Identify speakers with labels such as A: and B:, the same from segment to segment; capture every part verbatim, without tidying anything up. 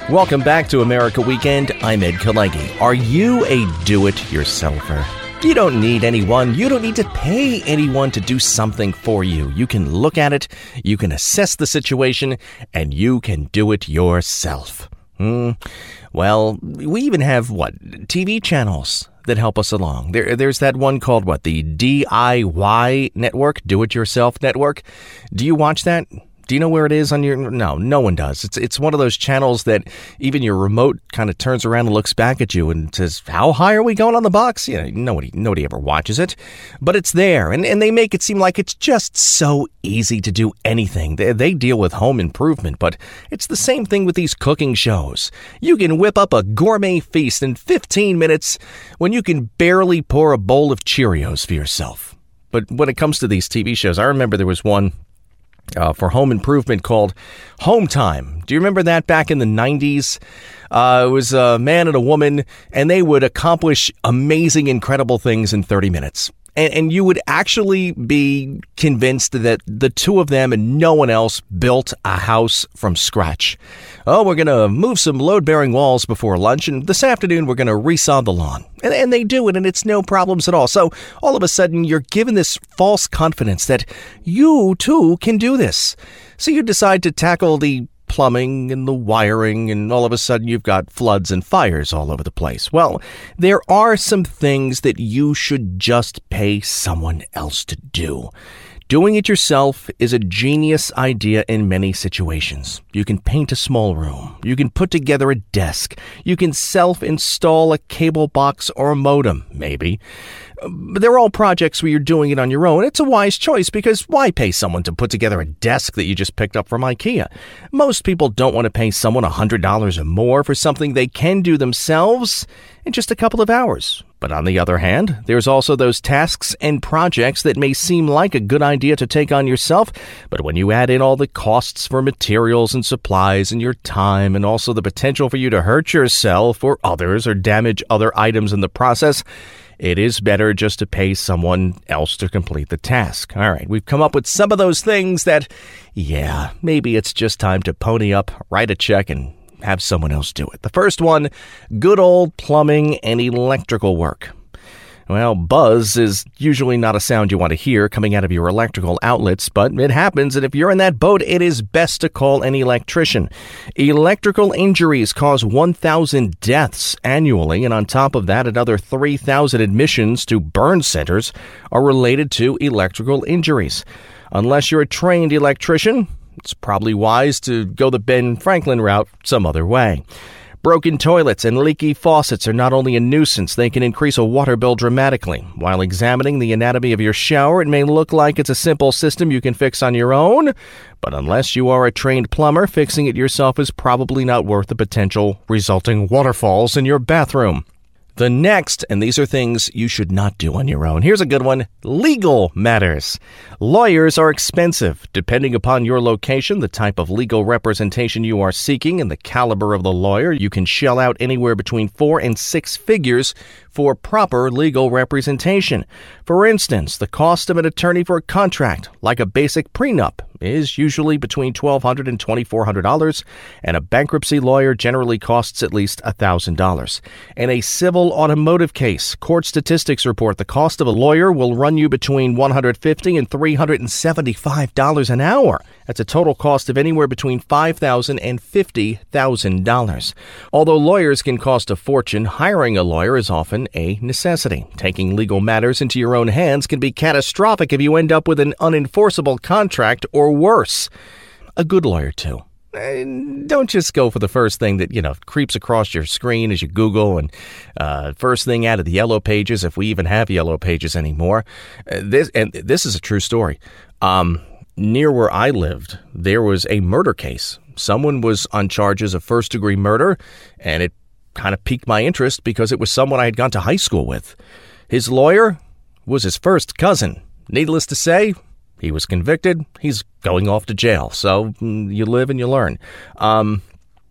A: Welcome back to America Weekend. I'm Ed Kalegi. Are you a do-it-yourselfer? You don't need anyone. You don't need to pay anyone to do something for you. You can look at it, you can assess the situation, and you can do it yourself. Hmm. Well, we even have, what, T V channels that help us along. There, There's that one called, what, the D I Y Network, Do-It-Yourself Network. Do you watch that? Do you know where it is on your... No, no one does. It's it's one of those channels that even your remote kind of turns around and looks back at you and says, how high are we going on the box? You know, nobody nobody ever watches it. But it's there, and, and they make it seem like it's just so easy to do anything. They, they deal with home improvement, but it's the same thing with these cooking shows. You can whip up a gourmet feast in fifteen minutes when you can barely pour a bowl of Cheerios for yourself. But when it comes to these T V shows, I remember there was one Uh, for home improvement called Home Time. Do you remember that back in the nineties? Uh, it was a man and a woman, and they would accomplish amazing, incredible things in thirty minutes. And, and you would actually be convinced that the two of them and no one else built a house from scratch. Oh, we're going to move some load-bearing walls before lunch, and this afternoon we're going to resod the lawn. And, and they do it, and it's no problems at all. So all of a sudden, you're given this false confidence that you, too, can do this. So you decide to tackle the plumbing and the wiring, and all of a sudden you've got floods and fires all over the place. Well, there are some things that you should just pay someone else to do. Doing it yourself is a genius idea in many situations. You can paint a small room. You can put together a desk. You can self-install a cable box or a modem, maybe. They're all projects where you're doing it on your own. It's a wise choice because why pay someone to put together a desk that you just picked up from IKEA? Most people don't want to pay someone one hundred dollars or more for something they can do themselves in just a couple of hours. But on the other hand, there's also those tasks and projects that may seem like a good idea to take on yourself, but when you add in all the costs for materials and supplies and your time and also the potential for you to hurt yourself or others or damage other items in the process, it is better just to pay someone else to complete the task. All right, we've come up with some of those things that, yeah, maybe it's just time to pony up, write a check, and have someone else do it. The first one, good old plumbing and electrical work. Well, buzz is usually not a sound you want to hear coming out of your electrical outlets, but it happens, and if you're in that boat, it is best to call an electrician. Electrical injuries cause one thousand deaths annually, and on top of that, another three thousand admissions to burn centers are related to electrical injuries. Unless you're a trained electrician, it's probably wise to go the Ben Franklin route some other way. Broken toilets and leaky faucets are not only a nuisance, they can increase a water bill dramatically. While examining the anatomy of your shower, it may look like it's a simple system you can fix on your own, but unless you are a trained plumber, fixing it yourself is probably not worth the potential resulting waterfalls in your bathroom. The next, and these are things you should not do on your own. Here's a good one. Legal matters. Lawyers are expensive. Depending upon your location, the type of legal representation you are seeking, and the caliber of the lawyer, you can shell out anywhere between four and six figures for proper legal representation. For instance, the cost of an attorney for a contract, like a basic prenup, is usually between twelve hundred dollars and twenty-four hundred dollars, and a bankruptcy lawyer generally costs at least one thousand dollars. In a civil automotive case, court statistics report the cost of a lawyer will run you between one hundred fifty dollars and three hundred seventy-five dollars an hour. That's a total cost of anywhere between five thousand dollars and fifty thousand dollars. Although lawyers can cost a fortune, hiring a lawyer is often a necessity. Taking legal matters into your own hands can be catastrophic if you end up with an unenforceable contract or worse. A good lawyer, too. Don't just go for the first thing that, you know, creeps across your screen as you Google and uh, first thing out of the yellow pages, if we even have yellow pages anymore. Uh, this and this is a true story. Um, near where I lived, there was a murder case. Someone was on charges of first-degree murder, and it kind of piqued my interest because it was someone I had gone to high school with. His lawyer was his first cousin. Needless to say, he was convicted. He's going off to jail. So you live and you learn. Um,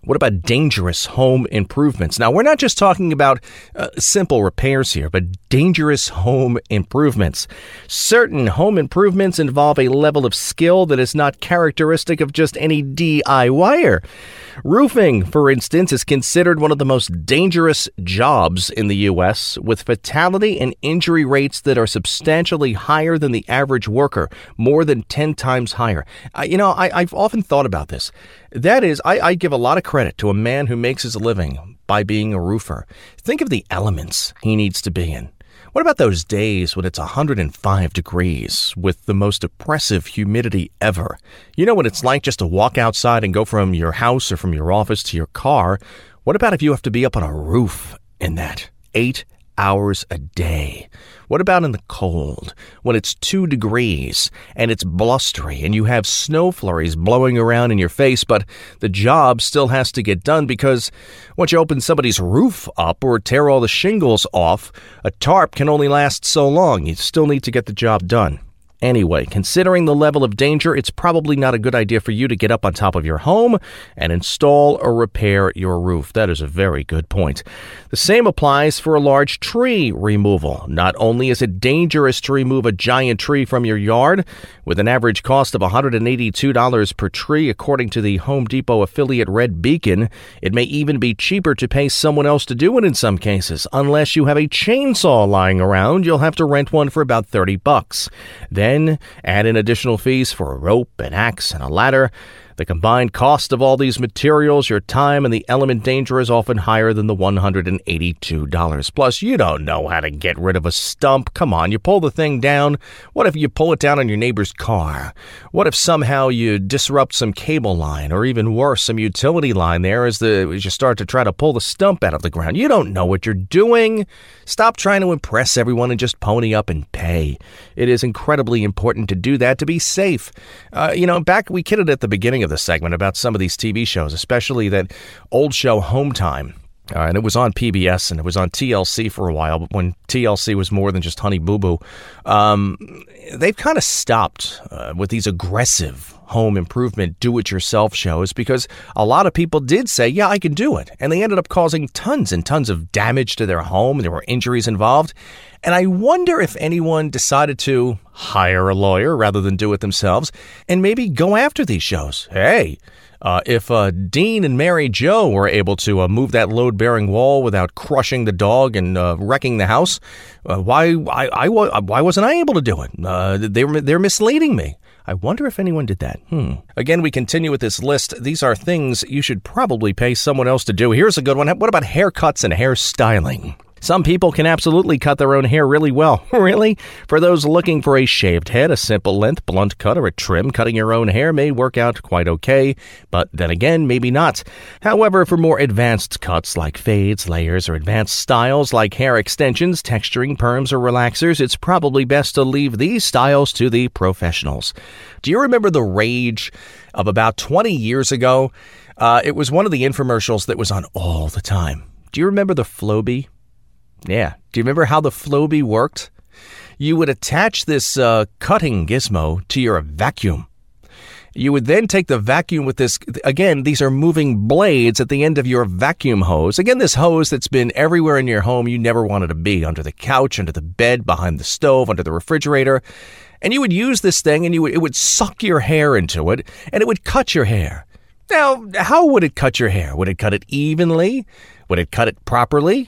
A: What about dangerous home improvements? Now, we're not just talking about uh, simple repairs here, but dangerous home improvements. Certain home improvements involve a level of skill that is not characteristic of just any D I Y er. Roofing, for instance, is considered one of the most dangerous jobs in the U S, with fatality and injury rates that are substantially higher than the average worker, more than ten times higher. I, you know, I, I've often thought about this. That is, I, I give a lot of credit to a man who makes his living by being a roofer. Think of the elements he needs to be in. What about those days when it's one hundred five degrees with the most oppressive humidity ever? You know what it's like just to walk outside and go from your house or from your office to your car? What about if you have to be up on a roof in that? Eight hours a day. What about in the cold, when it's two degrees and it's blustery and you have snow flurries blowing around in your face, but the job still has to get done because once you open somebody's roof up or tear all the shingles off, a tarp can only last so long. You still need to get the job done. Anyway, considering the level of danger, it's probably not a good idea for you to get up on top of your home and install or repair your roof. That is a very good point. The same applies for a large tree removal. Not only is it dangerous to remove a giant tree from your yard, with an average cost of one hundred eighty-two dollars per tree, according to the Home Depot affiliate Red Beacon, it may even be cheaper to pay someone else to do it in some cases. Unless you have a chainsaw lying around, you'll have to rent one for about thirty bucks. Then Then add in additional fees for a rope, an axe, and a ladder. The combined cost of all these materials, your time, and the element danger is often higher than the one hundred eighty-two dollars. Plus, you don't know how to get rid of a stump. Come on, you pull the thing down. What if you pull it down on your neighbor's car? What if somehow you disrupt some cable line, or even worse, some utility line there as, the, as you start to try to pull the stump out of the ground? You don't know what you're doing. Stop trying to impress everyone and just pony up and pay. It is incredibly important to do that to be safe. Uh, you know, back, we kidded at the beginning of the segment about some of these T V shows, especially that old show Home Time. Uh, and it was on P B S and it was on T L C for a while, but when T L C was more than just Honey Boo Boo, um, they've kind of stopped uh, with these aggressive home improvement do-it-yourself shows because a lot of people did say, yeah, I can do it. And they ended up causing tons and tons of damage to their home. There were injuries involved. And I wonder if anyone decided to hire a lawyer rather than do it themselves and maybe go after these shows. Hey, Uh, if uh, Dean and Mary Jo were able to uh, move that load-bearing wall without crushing the dog and uh, wrecking the house, uh, why I, I, why wasn't I able to do it? Uh, they were, they're misleading me. I wonder if anyone did that. Hmm. Again, we continue with this list. These are things you should probably pay someone else to do. Here's a good one. What about haircuts and hairstyling? Some people can absolutely cut their own hair really well. Really? For those looking for a shaved head, a simple length, blunt cut, or a trim, cutting your own hair may work out quite okay, but then again, maybe not. However, for more advanced cuts like fades, layers, or advanced styles like hair extensions, texturing, perms, or relaxers, it's probably best to leave these styles to the professionals. Do you remember the rage of about twenty years ago? Uh, it was one of the infomercials that was on all the time. Do you remember the Flowbee? Yeah. Do you remember how the Flowbee worked? You would attach this uh, cutting gizmo to your vacuum. You would then take the vacuum with this, again, these are moving blades at the end of your vacuum hose. Again, this hose that's been everywhere in your home you never wanted to be, under the couch, under the bed, behind the stove, under the refrigerator. And you would use this thing and you would, it would suck your hair into it and it would cut your hair. Now, how would it cut your hair? Would it cut it evenly? Would it cut it properly?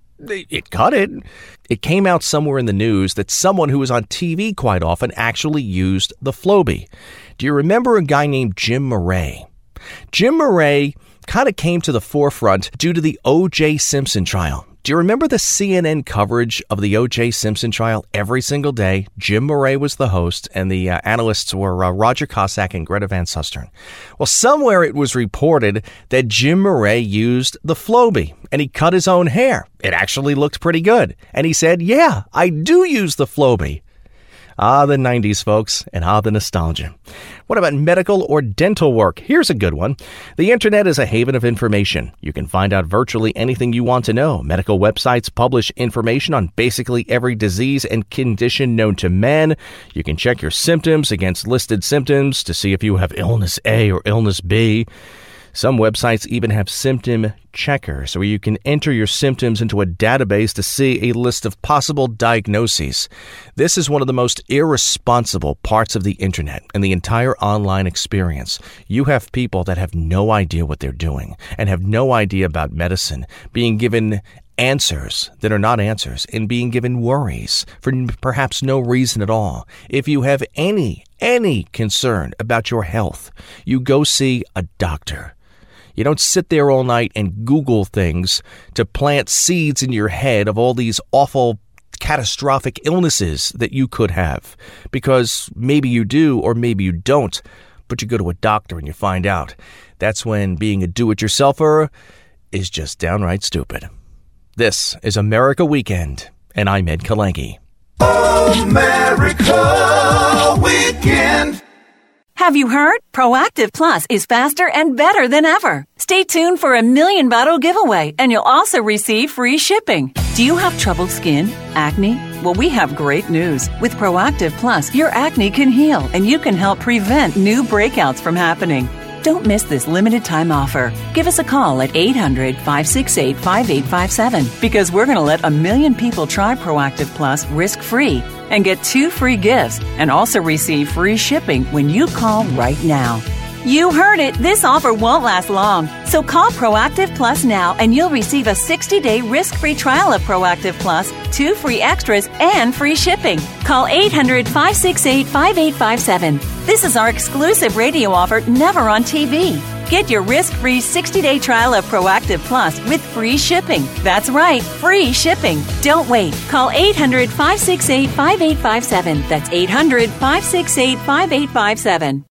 A: It cut it. It came out somewhere in the news that someone who was on T V quite often actually used the Flowbee. Do you remember a guy named Jim Murray? Jim Murray kind of came to the forefront due to the O J Simpson trial. Do you remember the C N N coverage of the O J Simpson trial every single day? Jim Murray was the host, and the uh, analysts were uh, Roger Cossack and Greta Van Susteren. Well, somewhere it was reported that Jim Murray used the Flowbee, and he cut his own hair. It actually looked pretty good. And he said, yeah, I do use the Flowbee. Ah, the nineties, folks, and ah, the nostalgia. What about medical or dental work? Here's a good one. The internet is a haven of information. You can find out virtually anything you want to know. Medical websites publish information on basically every disease and condition known to man. You can check your symptoms against listed symptoms to see if you have illness A or illness B. Some websites even have symptom checkers where you can enter your symptoms into a database to see a list of possible diagnoses. This is one of the most irresponsible parts of the internet and the entire online experience. You have people that have no idea what they're doing and have no idea about medicine being given answers that are not answers and being given worries for perhaps no reason at all. If you have any, any concern about your health, you go see a doctor. You don't sit there all night and Google things to plant seeds in your head of all these awful, catastrophic illnesses that you could have. Because maybe you do or maybe you don't, but you go to a doctor and you find out. That's when being a do-it-yourselfer is just downright stupid. This is America Weekend, and I'm Ed Kalangi.
B: America Weekend.
C: Have you heard? Proactive Plus is faster and better than ever. Stay tuned for a million bottle giveaway, and you'll also receive free shipping. Do you have troubled skin? Acne? Well, we have great news. With Proactive Plus, your acne can heal, and you can help prevent new breakouts from happening. Don't miss this limited time offer. Give us a call at eight hundred, five six eight, five eight five seven because we're going to let a million people try Proactive Plus risk-free and get two free gifts and also receive free shipping when you call right now. You heard it. This offer won't last long. So call Proactive Plus now and you'll receive a sixty-day risk-free trial of Proactive Plus, two free extras, and free shipping. Call eight hundred, five six eight, five eight five seven. This is our exclusive radio offer, never on T V. Get your risk-free sixty-day trial of Proactive Plus with free shipping. That's right, free shipping. Don't wait. Call eight hundred, five six eight, five eight five seven. That's eight hundred, five six eight, five eight five seven.